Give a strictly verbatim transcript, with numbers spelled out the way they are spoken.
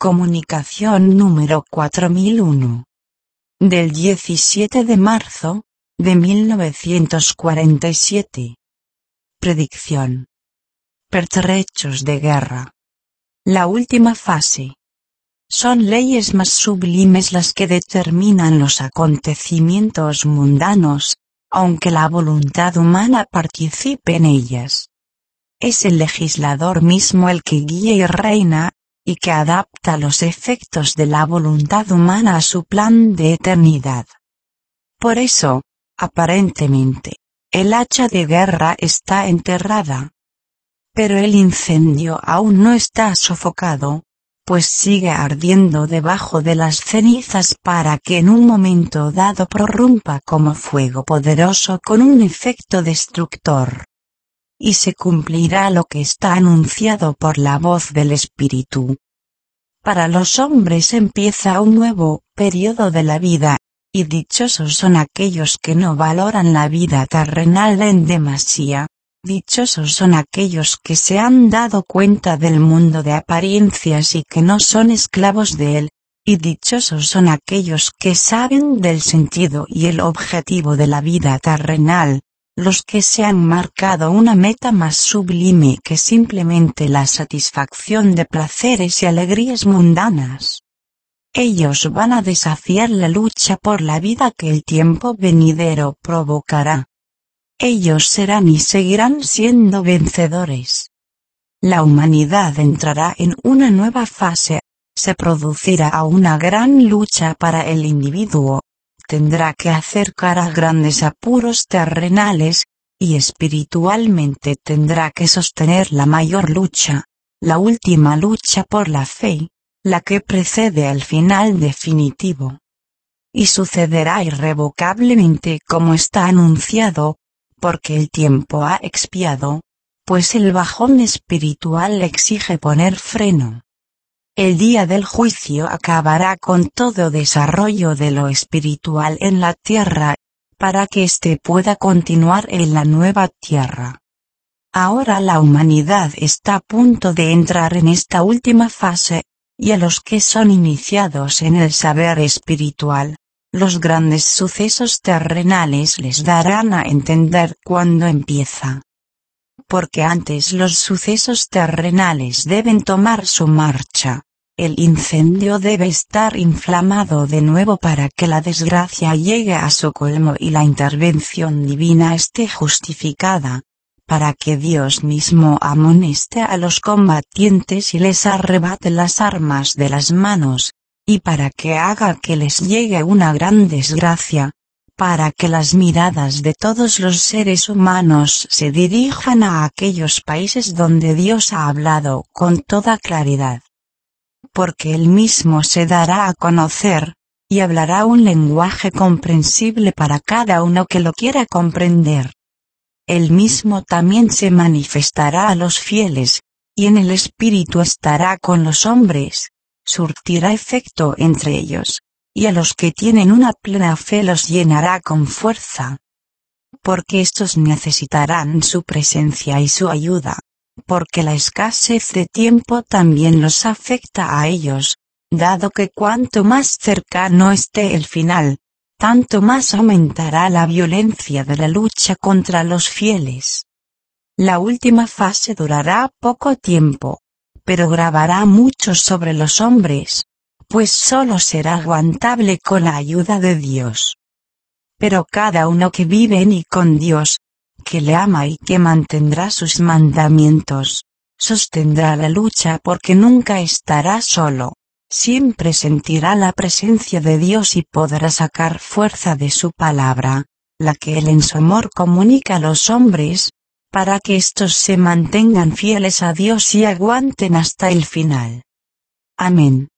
Comunicación número cuatro mil uno. Del diecisiete de marzo, de mil novecientos cuarenta y siete. Predicción. Pertrechos de guerra. La última fase. Son leyes más sublimes las que determinan los acontecimientos mundanos, aunque la voluntad humana participe en ellas. Es el legislador mismo el que guía y reina, y que adapta los efectos de la voluntad humana a su plan de eternidad. Por eso, aparentemente, el hacha de guerra está enterrada. Pero el incendio aún no está sofocado, pues sigue ardiendo debajo de las cenizas para que en un momento dado prorrumpa como fuego poderoso con un efecto destructor. Y se cumplirá lo que está anunciado por la voz del Espíritu. Para los hombres empieza un nuevo periodo de la vida, y dichosos son aquellos que no valoran la vida terrenal en demasía, dichosos son aquellos que se han dado cuenta del mundo de apariencias y que no son esclavos de él, y dichosos son aquellos que saben del sentido y el objetivo de la vida terrenal, los que se han marcado una meta más sublime que simplemente la satisfacción de placeres y alegrías mundanas. Ellos van a desafiar la lucha por la vida que el tiempo venidero provocará. Ellos serán y seguirán siendo vencedores. La humanidad entrará en una nueva fase, se producirá una gran lucha para el individuo. Tendrá que hacer cara a grandes apuros terrenales, y espiritualmente tendrá que sostener la mayor lucha, la última lucha por la fe, la que precede al final definitivo. Y sucederá irrevocablemente como está anunciado, porque el tiempo ha expiado, pues el bajón espiritual exige poner freno. El día del juicio acabará con todo desarrollo de lo espiritual en la tierra, para que éste pueda continuar en la nueva tierra. Ahora la humanidad está a punto de entrar en esta última fase, y a los que son iniciados en el saber espiritual, los grandes sucesos terrenales les darán a entender cuándo empieza. Porque antes los sucesos terrenales deben tomar su marcha, el incendio debe estar inflamado de nuevo para que la desgracia llegue a su colmo y la intervención divina esté justificada, para que Dios mismo amoneste a los combatientes y les arrebate las armas de las manos, y para que haga que les llegue una gran desgracia, para que las miradas de todos los seres humanos se dirijan a aquellos países donde Dios ha hablado con toda claridad. Porque Él mismo se dará a conocer, y hablará un lenguaje comprensible para cada uno que lo quiera comprender. Él mismo también se manifestará a los fieles, y en el Espíritu estará con los hombres, surtirá efecto entre ellos, y a los que tienen una plena fe los llenará con fuerza. Porque estos necesitarán su presencia y su ayuda, porque la escasez de tiempo también los afecta a ellos, dado que cuanto más cercano esté el final, tanto más aumentará la violencia de la lucha contra los fieles. La última fase durará poco tiempo, pero gravará mucho sobre los hombres, pues solo será aguantable con la ayuda de Dios. Pero cada uno que vive en y con Dios, que le ama y que mantendrá sus mandamientos, sostendrá la lucha porque nunca estará solo, siempre sentirá la presencia de Dios y podrá sacar fuerza de su palabra, la que Él en su amor comunica a los hombres, para que éstos se mantengan fieles a Dios y aguanten hasta el final. Amén.